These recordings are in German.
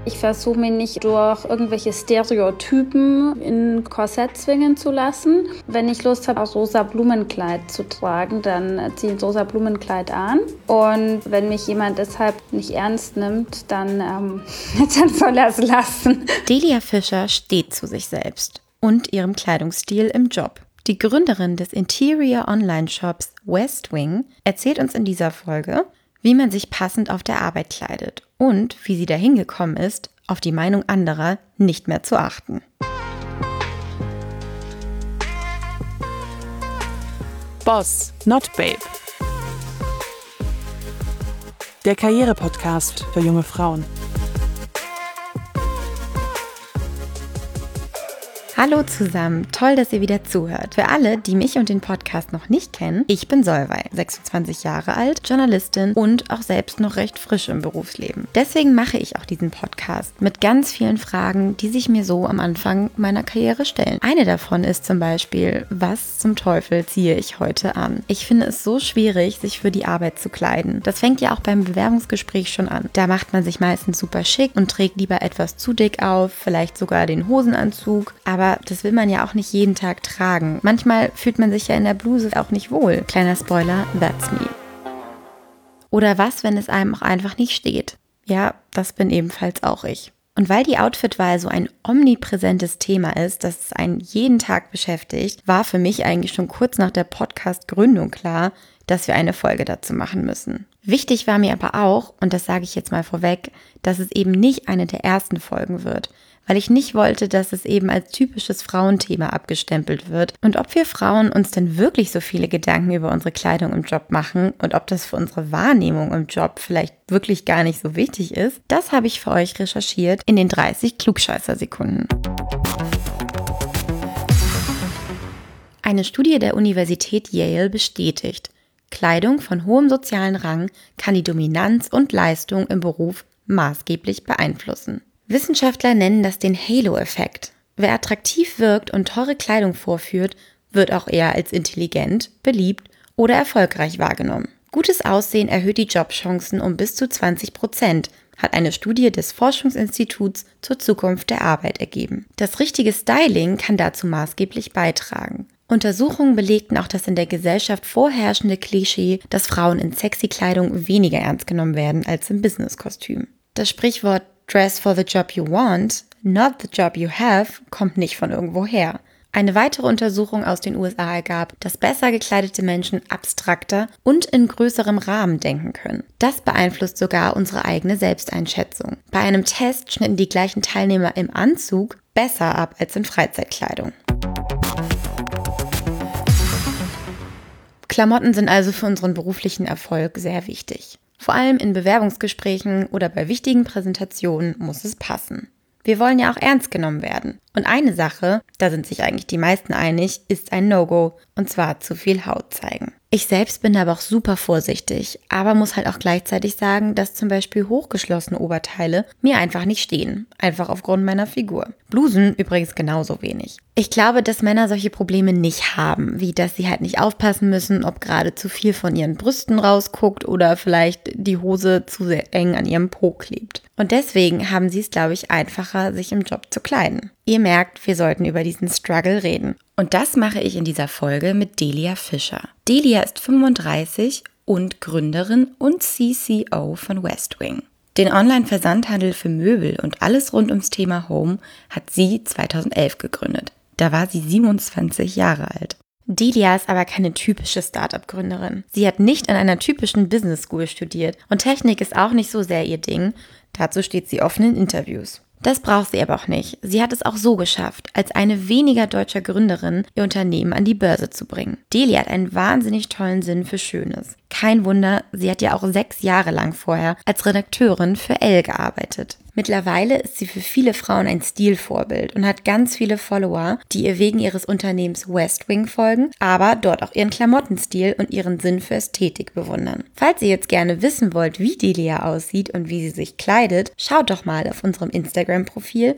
Ich versuche mich nicht durch irgendwelche Stereotypen in Korsett zwingen zu lassen. Wenn ich Lust habe, ein rosa Blumenkleid zu tragen, dann ziehe ich ein rosa Blumenkleid an. Und wenn mich jemand deshalb nicht ernst nimmt, dann soll er es lassen. Delia Fischer steht zu sich selbst und ihrem Kleidungsstil im Job. Die Gründerin des Interior-Online-Shops Westwing erzählt uns in dieser Folge, wie man sich passend auf der Arbeit kleidet und wie sie dahin gekommen ist, auf die Meinung anderer nicht mehr zu achten. Boss Not Babe. Der Karriere-Podcast für junge Frauen. Hallo zusammen, toll, dass ihr wieder zuhört. Für alle, die mich und den Podcast noch nicht kennen, ich bin Solveig, 26 Jahre alt, Journalistin und auch selbst noch recht frisch im Berufsleben. Deswegen mache ich auch diesen Podcast mit ganz vielen Fragen, die sich mir so am Anfang meiner Karriere stellen. Eine davon ist zum Beispiel, was zum Teufel ziehe ich heute an? Ich finde es so schwierig, sich für die Arbeit zu kleiden. Das fängt ja auch beim Bewerbungsgespräch schon an. Da macht man sich meistens super schick und trägt lieber etwas zu dick auf, vielleicht sogar den Hosenanzug, aber das will man ja auch nicht jeden Tag tragen. Manchmal fühlt man sich ja in der Bluse auch nicht wohl. Kleiner Spoiler, that's me. Oder was, wenn es einem auch einfach nicht steht? Ja, das bin ebenfalls auch ich. Und weil die Outfitwahl so ein omnipräsentes Thema ist, das es einen jeden Tag beschäftigt, war für mich eigentlich schon kurz nach der Podcast-Gründung klar, dass wir eine Folge dazu machen müssen. Wichtig war mir aber auch, und das sage ich jetzt mal vorweg, dass es eben nicht eine der ersten Folgen wird, weil ich nicht wollte, dass es eben als typisches Frauenthema abgestempelt wird. Und ob wir Frauen uns denn wirklich so viele Gedanken über unsere Kleidung im Job machen und ob das für unsere Wahrnehmung im Job vielleicht wirklich gar nicht so wichtig ist, das habe ich für euch recherchiert in den 30 Klugscheißer-Sekunden. Eine Studie der Universität Yale bestätigt, Kleidung von hohem sozialen Rang kann die Dominanz und Leistung im Beruf maßgeblich beeinflussen. Wissenschaftler nennen das den Halo-Effekt. Wer attraktiv wirkt und teure Kleidung vorführt, wird auch eher als intelligent, beliebt oder erfolgreich wahrgenommen. Gutes Aussehen erhöht die Jobchancen um bis zu 20%, hat eine Studie des Forschungsinstituts zur Zukunft der Arbeit ergeben. Das richtige Styling kann dazu maßgeblich beitragen. Untersuchungen belegten auch das in der Gesellschaft vorherrschende Klischee, dass Frauen in sexy Kleidung weniger ernst genommen werden als im Businesskostüm. Das Sprichwort Dress for the job you want, not the job you have, kommt nicht von irgendwo her. Eine weitere Untersuchung aus den USA ergab, dass besser gekleidete Menschen abstrakter und in größerem Rahmen denken können. Das beeinflusst sogar unsere eigene Selbsteinschätzung. Bei einem Test schnitten die gleichen Teilnehmer im Anzug besser ab als in Freizeitkleidung. Klamotten sind also für unseren beruflichen Erfolg sehr wichtig. Vor allem in Bewerbungsgesprächen oder bei wichtigen Präsentationen muss es passen. Wir wollen ja auch ernst genommen werden. Und eine Sache, da sind sich eigentlich die meisten einig, ist ein No-Go, und zwar zu viel Haut zeigen. Ich selbst bin aber auch super vorsichtig, aber muss halt auch gleichzeitig sagen, dass zum Beispiel hochgeschlossene Oberteile mir einfach nicht stehen, einfach aufgrund meiner Figur. Blusen übrigens genauso wenig. Ich glaube, dass Männer solche Probleme nicht haben, wie dass sie halt nicht aufpassen müssen, ob gerade zu viel von ihren Brüsten rausguckt oder vielleicht die Hose zu sehr eng an ihrem Po klebt. Und deswegen haben sie es, glaube ich, einfacher, sich im Job zu kleiden. Ihr merkt, wir sollten über diesen Struggle reden. Und das mache ich in dieser Folge mit Delia Fischer. Delia ist 35 und Gründerin und CCO von Westwing. Den Online-Versandhandel für Möbel und alles rund ums Thema Home hat sie 2011 gegründet. Da war sie 27 Jahre alt. Delia ist aber keine typische Startup-Gründerin. Sie hat nicht an einer typischen Business School studiert und Technik ist auch nicht so sehr ihr Ding. Dazu steht sie offen in Interviews. Das braucht sie aber auch nicht. Sie hat es auch so geschafft, als eine weniger deutscher Gründerin ihr Unternehmen an die Börse zu bringen. Delia hat einen wahnsinnig tollen Sinn für Schönes. Kein Wunder, sie hat ja auch 6 Jahre lang vorher als Redakteurin für Elle gearbeitet. Mittlerweile ist sie für viele Frauen ein Stilvorbild und hat ganz viele Follower, die ihr wegen ihres Unternehmens Westwing folgen, aber dort auch ihren Klamottenstil und ihren Sinn für Ästhetik bewundern. Falls ihr jetzt gerne wissen wollt, wie Delia aussieht und wie sie sich kleidet, schaut doch mal auf unserem Instagram-Profil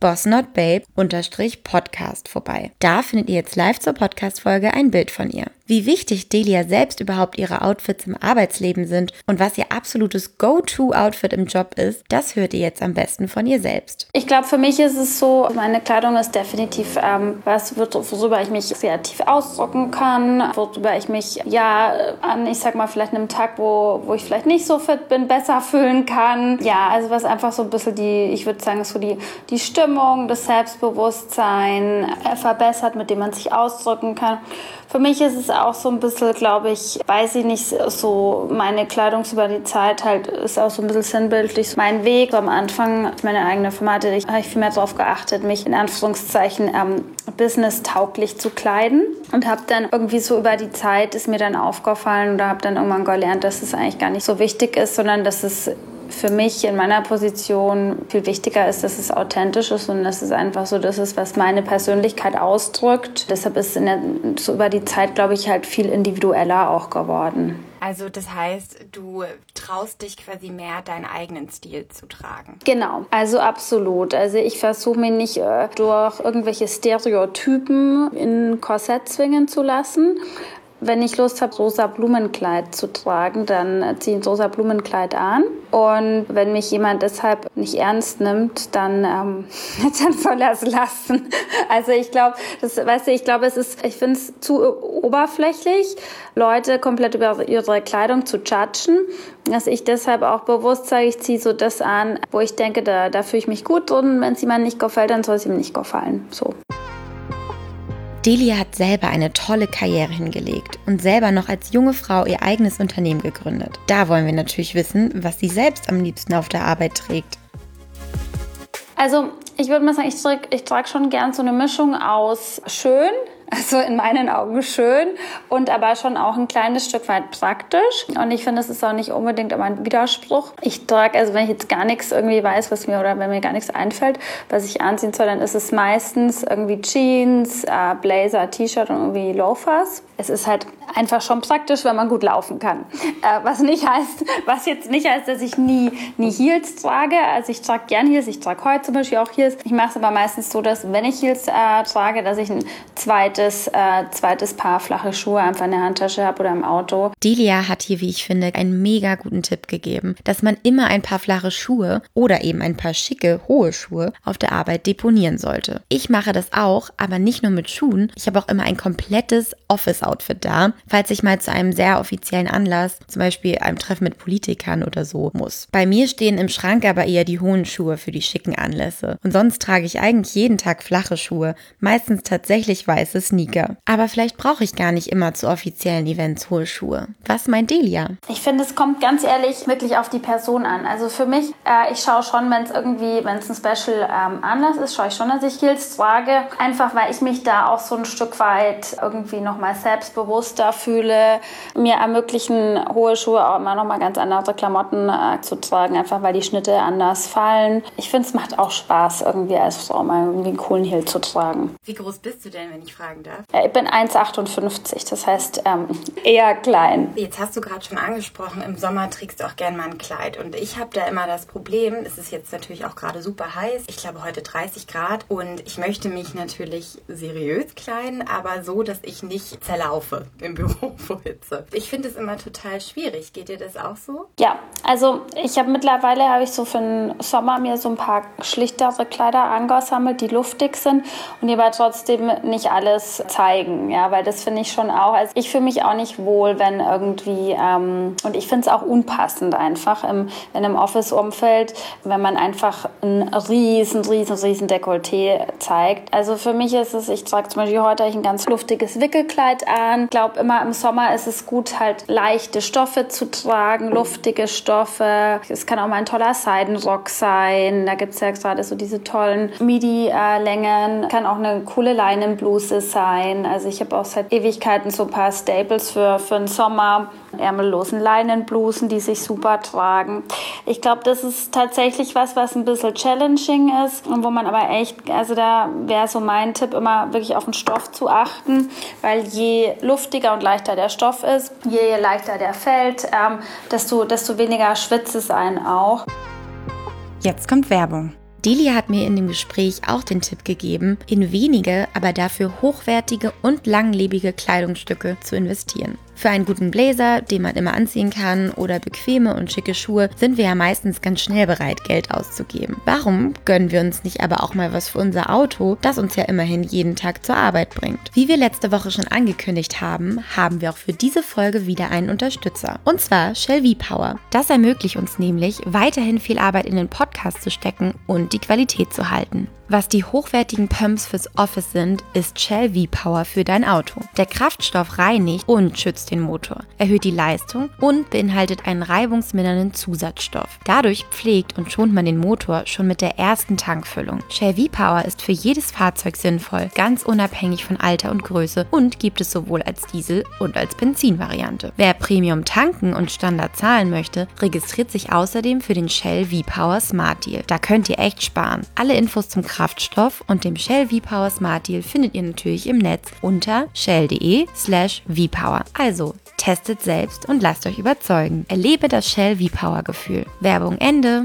@bossnotbabe_podcast vorbei. Da findet ihr jetzt live zur Podcast-Folge ein Bild von ihr. Wie wichtig Delia selbst überhaupt ihre Outfits im Arbeitsleben sind und was ihr absolutes Go-To-Outfit im Job ist, das hört ihr jetzt am besten von ihr selbst. Ich glaube, für mich ist es so, meine Kleidung ist definitiv worüber ich mich kreativ ausdrücken kann, worüber ich mich ich sag mal vielleicht einem Tag, wo ich vielleicht nicht so fit bin, besser fühlen kann. Ja, also was einfach so ein bisschen ich würde sagen, so die Stimmung, das Selbstbewusstsein verbessert, mit dem man sich ausdrücken kann. Für mich ist es auch so ein bisschen, glaube ich, weiß ich nicht, so meine Kleidung über die Zeit halt ist auch so ein bisschen sinnbildlich. Mein Weg am Anfang, meine eigene Firma habe ich viel mehr darauf geachtet, mich in Anführungszeichen business-tauglich zu kleiden und habe dann irgendwie so über die Zeit ist mir dann aufgefallen oder habe dann irgendwann gelernt, dass es eigentlich gar nicht so wichtig ist, sondern dass es für mich in meiner Position viel wichtiger ist, dass es authentisch ist und dass es einfach so das ist, was meine Persönlichkeit ausdrückt. Deshalb ist so über die Zeit, glaube ich, halt viel individueller auch geworden. Also das heißt, du traust dich quasi mehr, deinen eigenen Stil zu tragen. Genau, also absolut. Also ich versuche mich nicht durch irgendwelche Stereotypen in ein Korsett zwingen zu lassen. Wenn ich Lust habe, rosa Blumenkleid zu tragen, dann ziehe ich ein rosa Blumenkleid an. Und wenn mich jemand deshalb nicht ernst nimmt, dann soll er es lassen. Also ich glaube, ich finde es zu oberflächlich, Leute komplett über ihre Kleidung zu judgen. Dass ich deshalb auch bewusst sage, ich ziehe so das an, wo ich denke, da fühle ich mich gut drin. Wenn es jemandem nicht gefällt, dann soll es ihm nicht gefallen. So. Delia hat selber eine tolle Karriere hingelegt und selber noch als junge Frau ihr eigenes Unternehmen gegründet. Da wollen wir natürlich wissen, was sie selbst am liebsten auf der Arbeit trägt. Also ich würde mal sagen, ich trage schon gern so eine Mischung aus schön, also in meinen Augen schön und aber schon auch ein kleines Stück weit praktisch. Und ich finde, das ist auch nicht unbedingt immer ein Widerspruch. Ich trage, also wenn ich jetzt gar nichts irgendwie weiß, wenn mir gar nichts einfällt, was ich anziehen soll, dann ist es meistens irgendwie Jeans, Blazer, T-Shirt und irgendwie Loafers. Es ist halt einfach schon praktisch, wenn man gut laufen kann. Was jetzt nicht heißt, dass ich nie Heels trage. Also ich trage gern Heels, ich trage heute zum Beispiel auch Heels. Ich mache es aber meistens so, dass wenn ich Heels trage, dass ich ein zweites Paar flache Schuhe einfach in der Handtasche habe oder im Auto. Delia hat hier, wie ich finde, einen mega guten Tipp gegeben, dass man immer ein paar flache Schuhe oder eben ein paar schicke, hohe Schuhe auf der Arbeit deponieren sollte. Ich mache das auch, aber nicht nur mit Schuhen. Ich habe auch immer ein komplettes Office-Outfit da, falls ich mal zu einem sehr offiziellen Anlass, zum Beispiel einem Treffen mit Politikern oder so, muss. Bei mir stehen im Schrank aber eher die hohen Schuhe für die schicken Anlässe. Und sonst trage ich eigentlich jeden Tag flache Schuhe, meistens tatsächlich weiße Sneaker. Aber vielleicht brauche ich gar nicht immer zu offiziellen Events hohe Schuhe. Was meint Delia? Ich finde, es kommt ganz ehrlich wirklich auf die Person an. Also für mich, ich schaue schon, wenn es ein Special Anlass ist, schaue ich schon, dass ich Heels trage. Einfach, weil ich mich da auch so ein Stück weit irgendwie nochmal selbstbewusster fühle. Mir ermöglichen hohe Schuhe auch immer nochmal ganz andere Klamotten zu tragen, einfach weil die Schnitte anders fallen. Ich finde, es macht auch Spaß, irgendwie als Frau mal irgendwie einen coolen Heel zu tragen. Wie groß bist du denn, wenn ich fragen darf? Ich bin 1,58, das heißt eher klein. Jetzt hast du gerade schon angesprochen, im Sommer trägst du auch gerne mal ein Kleid. Und ich habe da immer das Problem, es ist jetzt natürlich auch gerade super heiß. Ich glaube heute 30 Grad und ich möchte mich natürlich seriös kleiden, aber so, dass ich nicht zerlaufe im Büro vor Hitze. Ich finde es immer total schwierig. Geht dir das auch so? Ja, also mittlerweile habe ich so für den Sommer mir so ein paar schlichtere Kleider angesammelt, die luftig sind und die aber trotzdem nicht alles zeigen, ja, weil das finde ich schon auch, also ich fühle mich auch nicht wohl, wenn irgendwie, und ich finde es auch unpassend einfach in einem Office-Umfeld, wenn man einfach ein riesen Dekolleté zeigt. Also für mich ist es, ich trage zum Beispiel heute ein ganz luftiges Wickelkleid an. Ich glaube immer im Sommer ist es gut, halt leichte Stoffe zu tragen, luftige Stoffe. Es kann auch mal ein toller Seidenrock sein. Da gibt es ja gerade so diese tollen Midi-Längen. Kann auch eine coole Leinenbluse sein. Also ich habe auch seit Ewigkeiten so ein paar Staples für den Sommer. Ärmellosen Leinenblusen, die sich super tragen. Ich glaube, das ist tatsächlich was ein bisschen challenging ist und wo man aber echt, also da wäre so mein Tipp, immer wirklich auf den Stoff zu achten, weil je luftiger und leichter der Stoff ist, je leichter der fällt, desto weniger schwitzt es einen auch. Jetzt kommt Werbung. Delia hat mir in dem Gespräch auch den Tipp gegeben, in wenige, aber dafür hochwertige und langlebige Kleidungsstücke zu investieren. Für einen guten Blazer, den man immer anziehen kann, oder bequeme und schicke Schuhe sind wir ja meistens ganz schnell bereit, Geld auszugeben. Warum gönnen wir uns nicht aber auch mal was für unser Auto, das uns ja immerhin jeden Tag zur Arbeit bringt? Wie wir letzte Woche schon angekündigt haben, haben wir auch für diese Folge wieder einen Unterstützer. Und zwar Shell V-Power. Das ermöglicht uns nämlich, weiterhin viel Arbeit in den Podcast zu stecken und die Qualität zu halten. Was die hochwertigen Pumps fürs Office sind, ist Shell V-Power für dein Auto. Der Kraftstoff reinigt und schützt den Motor, erhöht die Leistung und beinhaltet einen reibungsmindernden Zusatzstoff. Dadurch pflegt und schont man den Motor schon mit der ersten Tankfüllung. Shell V-Power ist für jedes Fahrzeug sinnvoll, ganz unabhängig von Alter und Größe und gibt es sowohl als Diesel- und als Benzinvariante. Wer Premium tanken und Standard zahlen möchte, registriert sich außerdem für den Shell V-Power Smart Deal. Da könnt ihr echt sparen. Alle Infos zum Kraftstoff und dem Shell V-Power Smart Deal findet ihr natürlich im Netz unter shell.de/vpower. Also testet selbst und lasst euch überzeugen. Erlebe das Shell V-Power Gefühl. Werbung Ende.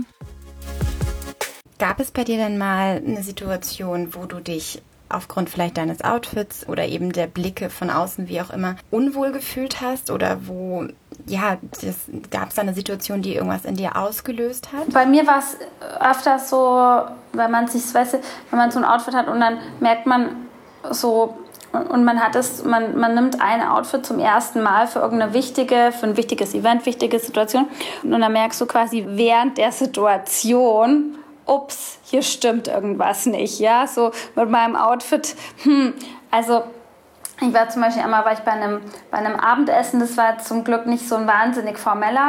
Gab es bei dir denn mal eine Situation, wo du dich aufgrund vielleicht deines Outfits oder eben der Blicke von außen, wie auch immer, unwohl gefühlt hast oder wo, ja, gab es da eine Situation, die irgendwas in dir ausgelöst hat? Bei mir war es öfter so, wenn man sich, weißt du, wenn man so ein Outfit hat und dann merkt man so, und man nimmt ein Outfit zum ersten Mal für ein wichtiges Event, wichtige Situation und dann merkst du quasi während der Situation, ups, hier stimmt irgendwas nicht, ja, so mit meinem Outfit, also ich war zum Beispiel einmal bei einem Abendessen, das war zum Glück nicht so ein wahnsinnig formeller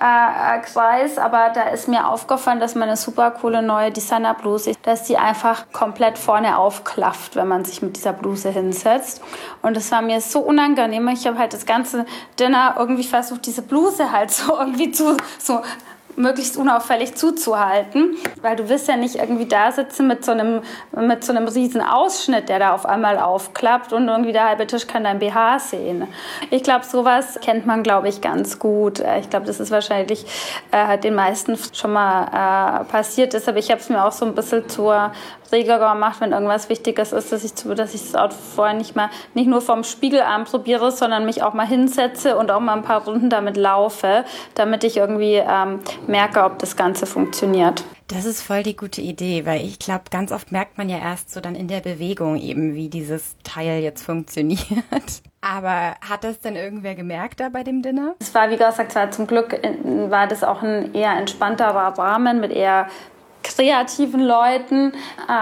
Kreis, aber da ist mir aufgefallen, dass meine super coole neue Designerbluse, dass die einfach komplett vorne aufklafft, wenn man sich mit dieser Bluse hinsetzt. Und das war mir so unangenehm. Ich habe halt das ganze Dinner irgendwie versucht, diese Bluse halt so irgendwie so möglichst unauffällig zuzuhalten, weil du willst ja nicht irgendwie da sitzen mit so einem riesen Ausschnitt, der da auf einmal aufklappt und irgendwie der halbe Tisch kann dein BH sehen. Ich glaube, sowas kennt man, glaube ich, ganz gut. Ich glaube, das ist wahrscheinlich den meisten schon mal passiert. Deshalb, ich habe es mir auch so ein bisschen zur Regel gemacht, wenn irgendwas Wichtiges ist, dass ich das Outfit vorher nicht nur vom Spiegel anprobiere, sondern mich auch mal hinsetze und auch mal ein paar Runden damit laufe, damit ich irgendwie merke, ob das Ganze funktioniert. Das ist voll die gute Idee, weil ich glaube, ganz oft merkt man ja erst so dann in der Bewegung eben, wie dieses Teil jetzt funktioniert. Aber hat das denn irgendwer gemerkt da bei dem Dinner? Es war, wie gesagt, zum Glück war das auch ein eher entspannterer Rahmen mit eher kreativen Leuten,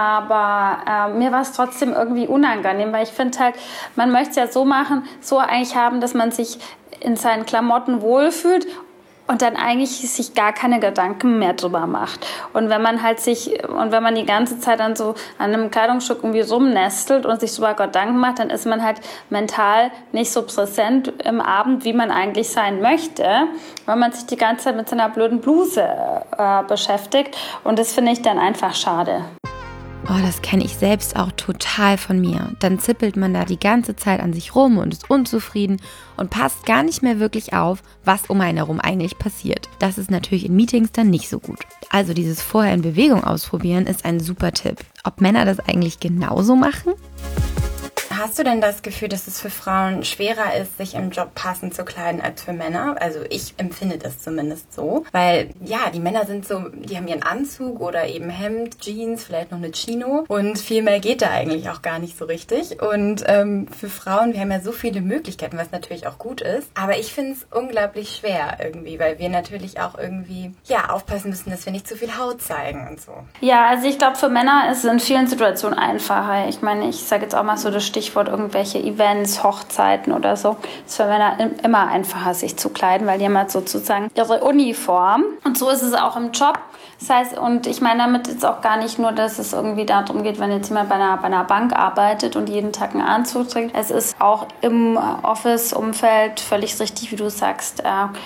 aber mir war es trotzdem irgendwie unangenehm, weil ich finde halt, man möchte es ja so eigentlich haben, dass man sich in seinen Klamotten wohlfühlt und dann eigentlich sich gar keine Gedanken mehr drüber macht. Und wenn man die ganze Zeit dann so an einem Kleidungsstück irgendwie rumnestelt und sich drüber Gedanken macht, dann ist man halt mental nicht so präsent im Abend, wie man eigentlich sein möchte, weil man sich die ganze Zeit mit seiner blöden Bluse beschäftigt. Und das finde ich dann einfach schade. Oh, das kenne ich selbst auch total von mir. Dann zippelt man da die ganze Zeit an sich rum und ist unzufrieden und passt gar nicht mehr wirklich auf, was um einen herum eigentlich passiert. Das ist natürlich in Meetings dann nicht so gut. Also dieses vorher in Bewegung ausprobieren ist ein super Tipp. Ob Männer das eigentlich genauso machen? Hast du denn das Gefühl, dass es für Frauen schwerer ist, sich im Job passend zu kleiden als für Männer? Also ich empfinde das zumindest so. Weil ja, die Männer sind so, die haben ihren Anzug oder eben Hemd, Jeans, vielleicht noch eine Chino. Und viel mehr geht da eigentlich auch gar nicht so richtig. Und für Frauen, wir haben ja so viele Möglichkeiten, was natürlich auch gut ist. Aber ich finde es unglaublich schwer irgendwie, weil wir natürlich auch irgendwie aufpassen müssen, dass wir nicht zu viel Haut zeigen und so. Ja, also ich glaube, für Männer ist es in vielen Situationen einfacher. Ich meine, ich sage jetzt auch mal so das Stichwort irgendwelche Events, Hochzeiten oder so. Es ist für Männer immer einfacher, sich zu kleiden, weil die haben halt sozusagen ihre Uniform. Und so ist es auch im Job. Das heißt, und ich meine damit jetzt auch gar nicht nur, dass es irgendwie darum geht, wenn jetzt jemand bei einer Bank arbeitet und jeden Tag einen Anzug trägt. Es ist auch im Office-Umfeld völlig richtig, wie du sagst,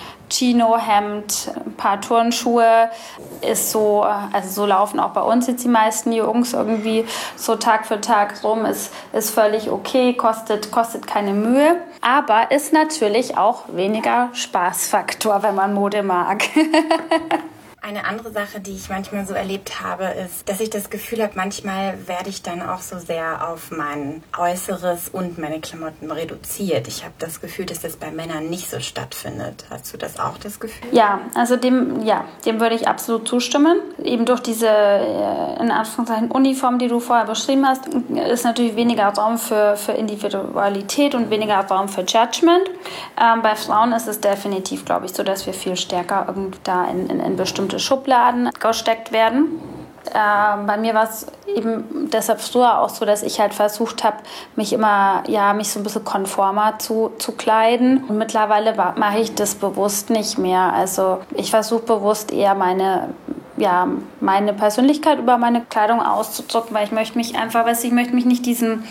Chino-Hemd, ein paar Turnschuhe ist so, also so laufen auch bei uns jetzt die meisten Jungs irgendwie so Tag für Tag rum, ist völlig okay, kostet keine Mühe, aber ist natürlich auch weniger Spaßfaktor, wenn man Mode mag. Eine andere Sache, die ich manchmal so erlebt habe, ist, dass ich das Gefühl habe, manchmal werde ich dann auch so sehr auf mein Äußeres und meine Klamotten reduziert. Ich habe das Gefühl, dass das bei Männern nicht so stattfindet. Hast du das auch, das Gefühl? Ja, also dem würde ich absolut zustimmen. Eben durch diese, in Anführungszeichen, Uniform, die du vorher beschrieben hast, ist natürlich weniger Raum für Individualität und weniger Raum für Judgment. Bei Frauen ist es definitiv, glaube ich, so, dass wir viel stärker da in bestimmte Schubladen gesteckt werden. Bei mir war es eben deshalb früher auch so, dass ich halt versucht habe, mich so ein bisschen konformer zu kleiden. Und mittlerweile mache ich das bewusst nicht mehr. Also ich versuche bewusst eher meine Persönlichkeit über meine Kleidung auszudrücken, weil ich möchte mich nicht diesem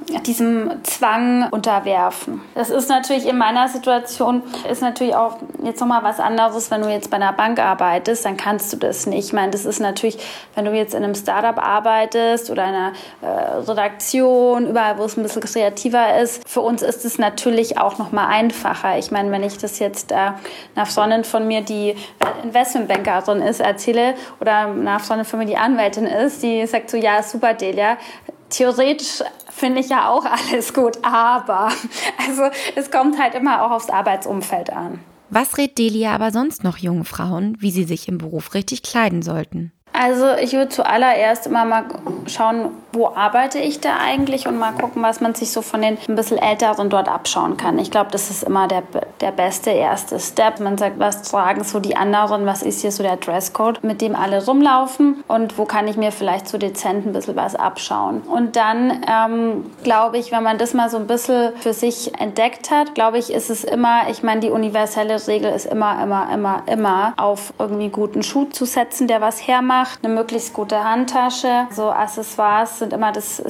Zwang unterwerfen. Das ist natürlich in meiner Situation, ist natürlich auch jetzt nochmal was anderes, wenn du jetzt bei einer Bank arbeitest, dann kannst du das nicht. Ich meine, das ist natürlich, wenn du jetzt in einem Startup arbeitest oder in einer Redaktion, überall, wo es ein bisschen kreativer ist, für uns ist es natürlich auch nochmal einfacher. Ich meine, wenn ich das jetzt einer Freundin von mir, die Investmentbankerin ist, erzähle oder einer Freundin von mir, die Anwältin ist, die sagt so, ja, super, Delia, theoretisch finde ich ja auch alles gut, aber also es kommt halt immer auch aufs Arbeitsumfeld an. Was rät Delia aber sonst noch jungen Frauen, wie sie sich im Beruf richtig kleiden sollten? Also ich würde zuallererst immer mal schauen, wo arbeite ich da eigentlich und mal gucken, was man sich so von den ein bisschen Älteren dort abschauen kann. Ich glaube, das ist immer der beste erste Step. Man sagt, was tragen so die anderen, was ist hier so der Dresscode, mit dem alle rumlaufen und wo kann ich mir vielleicht so dezent ein bisschen was abschauen. Und dann glaube ich, wenn man das mal so ein bisschen für sich entdeckt hat, glaube ich, ist es immer, ich meine, die universelle Regel ist immer auf irgendwie guten Schuh zu setzen, der was hermacht. Eine möglichst gute Handtasche. So Accessoires sind immer das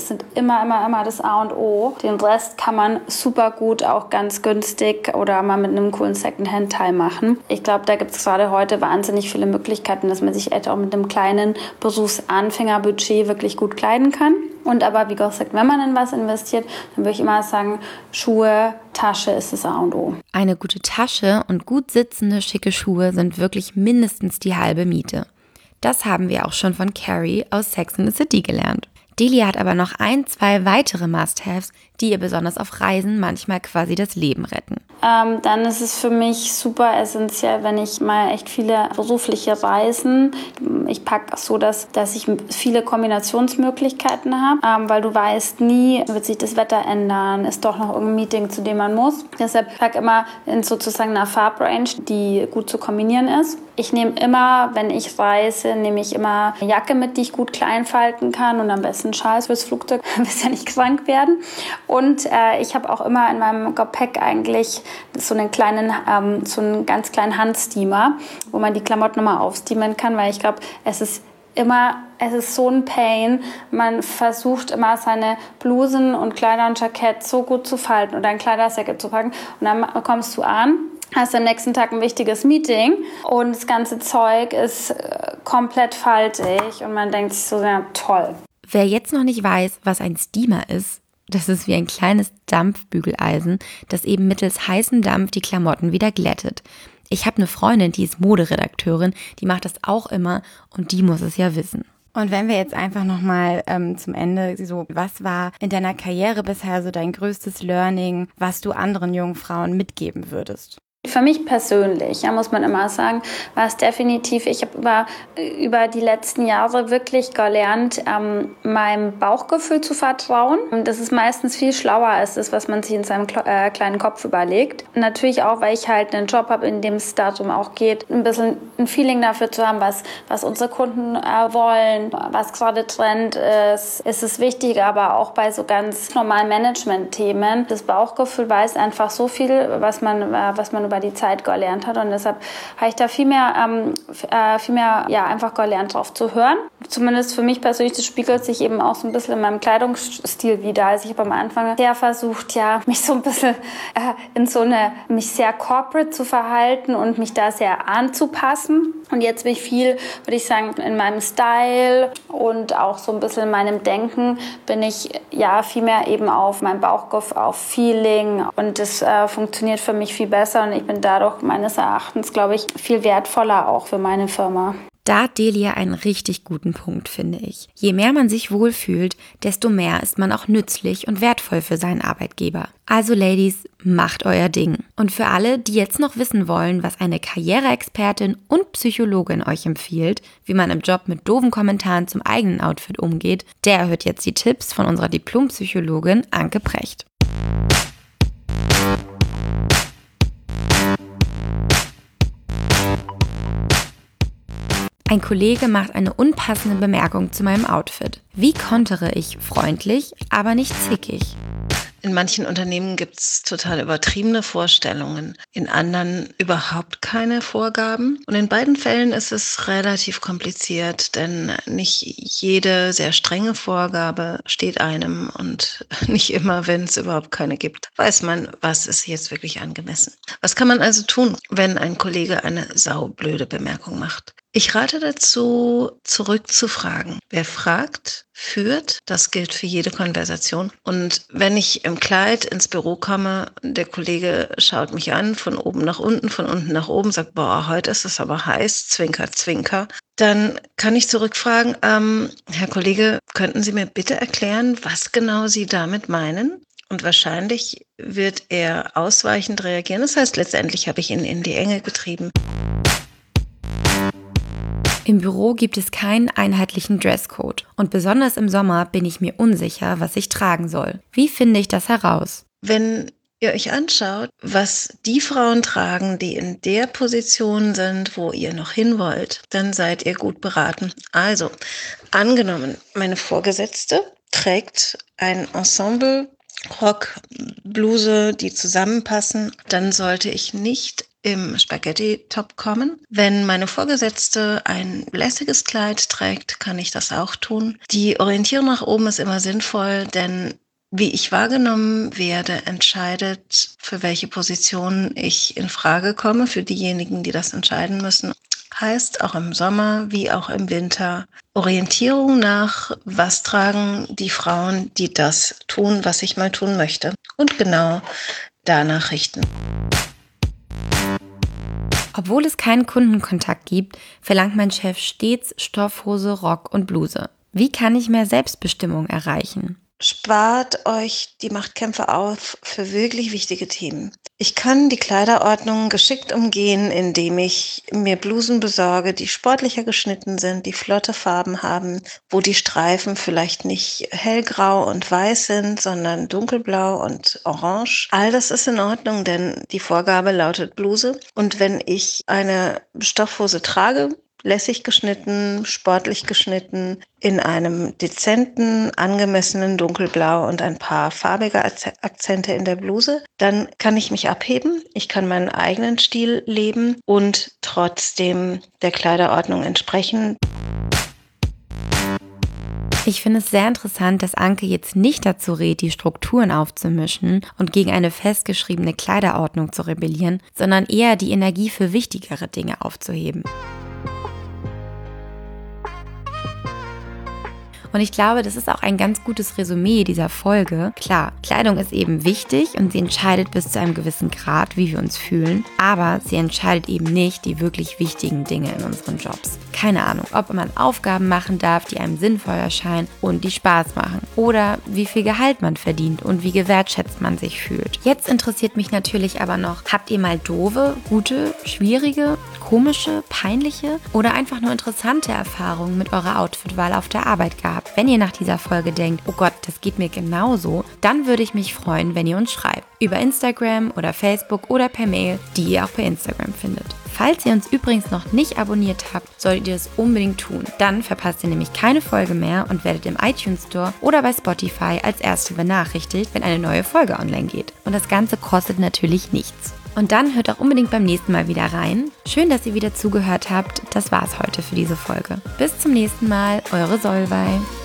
A und O. Den Rest kann man super gut auch ganz günstig oder mal mit einem coolen Secondhand-Teil machen. Ich glaube, da gibt es gerade heute wahnsinnig viele Möglichkeiten, dass man sich auch mit einem kleinen Berufsanfängerbudget wirklich gut kleiden kann. Und aber wie gesagt, wenn man in was investiert, dann würde ich immer sagen, Schuhe, Tasche ist das A und O. Eine gute Tasche und gut sitzende, schicke Schuhe sind wirklich mindestens die halbe Miete. Das haben wir auch schon von Carrie aus Sex and the City gelernt. Delia hat aber noch 2 weitere Must-Haves, die ihr besonders auf Reisen manchmal quasi das Leben retten. Dann ist es für mich super essentiell, wenn ich mal echt viele berufliche Reisen, ich packe so, dass ich viele Kombinationsmöglichkeiten habe, weil du weißt nie, wird sich das Wetter ändern, ist doch noch irgendein Meeting, zu dem man muss. Deshalb packe immer in sozusagen einer Farbrange, die gut zu kombinieren ist. Ich nehme immer, wenn ich reise, eine Jacke mit, die ich gut klein falten kann und am besten Schals fürs Flugzeug, willst ja nicht krank werden. Und ich habe auch immer in meinem Gepäck eigentlich so einen ganz kleinen Handsteamer, wo man die Klamotten nochmal aufsteamen kann, weil ich glaube, es ist so ein Pain. Man versucht immer seine Blusen und Kleider und Jackett so gut zu falten oder ein Kleidersäcke zu packen und dann kommst du an, hast am nächsten Tag ein wichtiges Meeting und das ganze Zeug ist komplett faltig und man denkt sich so, ja toll. Wer jetzt noch nicht weiß, was ein Steamer ist, das ist wie ein kleines Dampfbügeleisen, das eben mittels heißem Dampf die Klamotten wieder glättet. Ich habe eine Freundin, die ist Moderedakteurin, die macht das auch immer und die muss es ja wissen. Und wenn wir jetzt einfach nochmal zum Ende so, was war in deiner Karriere bisher so dein größtes Learning, was du anderen jungen Frauen mitgeben würdest? Für mich persönlich, muss man immer sagen, war es definitiv, ich habe über die letzten Jahre wirklich gelernt, meinem Bauchgefühl zu vertrauen. Das ist meistens viel schlauer als das, was man sich in seinem kleinen Kopf überlegt. Natürlich auch, weil ich halt einen Job habe, in dem es darum auch geht, ein bisschen ein Feeling dafür zu haben, was unsere Kunden wollen, was gerade Trend ist. Es ist wichtig, aber auch bei so ganz normalen Management-Themen. Das Bauchgefühl weiß einfach so viel, was man über die Zeit gelernt hat und deshalb habe ich da viel mehr einfach gelernt, drauf zu hören. Zumindest für mich persönlich, das spiegelt sich eben auch so ein bisschen in meinem Kleidungsstil wider. Also ich habe am Anfang sehr versucht, mich so ein bisschen mich sehr corporate zu verhalten und mich da sehr anzupassen. Und jetzt bin ich viel, würde ich sagen, in meinem Style und auch so ein bisschen in meinem Denken bin ich viel mehr eben auf mein Bauchgefühl, auf Feeling und das funktioniert für mich viel besser und ich bin dadurch meines Erachtens, glaube ich, viel wertvoller auch für meine Firma. Da hat Delia einen richtig guten Punkt, finde ich. Je mehr man sich wohlfühlt, desto mehr ist man auch nützlich und wertvoll für seinen Arbeitgeber. Also Ladies, macht euer Ding. Und für alle, die jetzt noch wissen wollen, was eine Karriereexpertin und Psychologin euch empfiehlt, wie man im Job mit doofen Kommentaren zum eigenen Outfit umgeht, der hört jetzt die Tipps von unserer Diplompsychologin Anke Precht. Ein Kollege macht eine unpassende Bemerkung zu meinem Outfit. Wie kontere ich freundlich, aber nicht zickig? In manchen Unternehmen gibt es total übertriebene Vorstellungen, in anderen überhaupt keine Vorgaben. Und in beiden Fällen ist es relativ kompliziert, denn nicht jede sehr strenge Vorgabe steht einem und nicht immer, wenn es überhaupt keine gibt, weiß man, was ist jetzt wirklich angemessen. Was kann man also tun, wenn ein Kollege eine saublöde Bemerkung macht? Ich rate dazu, zurückzufragen. Wer fragt, führt. Das gilt für jede Konversation. Und wenn ich im Kleid ins Büro komme, der Kollege schaut mich an, von oben nach unten, von unten nach oben, sagt, boah, heute ist es aber heiß, Zwinker, Zwinker. Dann kann ich zurückfragen, Herr Kollege, könnten Sie mir bitte erklären, was genau Sie damit meinen? Und wahrscheinlich wird er ausweichend reagieren. Das heißt, letztendlich habe ich ihn in die Enge getrieben. Im Büro gibt es keinen einheitlichen Dresscode und besonders im Sommer bin ich mir unsicher, was ich tragen soll. Wie finde ich das heraus? Wenn ihr euch anschaut, was die Frauen tragen, die in der Position sind, wo ihr noch hin wollt, dann seid ihr gut beraten. Also, angenommen, meine Vorgesetzte trägt ein Ensemble, Rock, Bluse, die zusammenpassen, dann sollte ich nicht im Spaghetti-Top kommen. Wenn meine Vorgesetzte ein lässiges Kleid trägt, kann ich das auch tun. Die Orientierung nach oben ist immer sinnvoll, denn wie ich wahrgenommen werde, entscheidet, für welche Position ich in Frage komme, für diejenigen, die das entscheiden müssen. Heißt auch im Sommer wie auch im Winter Orientierung nach, was tragen die Frauen, die das tun, was ich mal tun möchte. Und genau danach richten. Obwohl es keinen Kundenkontakt gibt, verlangt mein Chef stets Stoffhose, Rock und Bluse. Wie kann ich mehr Selbstbestimmung erreichen? Spart euch die Machtkämpfe auf für wirklich wichtige Themen. Ich kann die Kleiderordnung geschickt umgehen, indem ich mir Blusen besorge, die sportlicher geschnitten sind, die flotte Farben haben, wo die Streifen vielleicht nicht hellgrau und weiß sind, sondern dunkelblau und orange. All das ist in Ordnung, denn die Vorgabe lautet Bluse. Und wenn ich eine Stoffhose trage, lässig geschnitten, sportlich geschnitten, in einem dezenten, angemessenen Dunkelblau und ein paar farbige Akzente in der Bluse, dann kann ich mich abheben, ich kann meinen eigenen Stil leben und trotzdem der Kleiderordnung entsprechen. Ich finde es sehr interessant, dass Anke jetzt nicht dazu rät, die Strukturen aufzumischen und gegen eine festgeschriebene Kleiderordnung zu rebellieren, sondern eher die Energie für wichtigere Dinge aufzuheben. Und ich glaube, das ist auch ein ganz gutes Resümee dieser Folge. Klar, Kleidung ist eben wichtig und sie entscheidet bis zu einem gewissen Grad, wie wir uns fühlen. Aber sie entscheidet eben nicht die wirklich wichtigen Dinge in unseren Jobs. Keine Ahnung, ob man Aufgaben machen darf, die einem sinnvoll erscheinen und die Spaß machen. Oder wie viel Gehalt man verdient und wie gewertschätzt man sich fühlt. Jetzt interessiert mich natürlich aber noch, habt ihr mal doofe, gute, schwierige, komische, peinliche oder einfach nur interessante Erfahrungen mit eurer Outfitwahl auf der Arbeit gehabt? Wenn ihr nach dieser Folge denkt, oh Gott, das geht mir genauso, dann würde ich mich freuen, wenn ihr uns schreibt. Über Instagram oder Facebook oder per Mail, die ihr auch bei Instagram findet. Falls ihr uns übrigens noch nicht abonniert habt, solltet ihr es unbedingt tun. Dann verpasst ihr nämlich keine Folge mehr und werdet im iTunes Store oder bei Spotify als Erste benachrichtigt, wenn eine neue Folge online geht. Und das Ganze kostet natürlich nichts. Und dann hört auch unbedingt beim nächsten Mal wieder rein. Schön, dass ihr wieder zugehört habt. Das war's heute für diese Folge. Bis zum nächsten Mal, eure Solveig.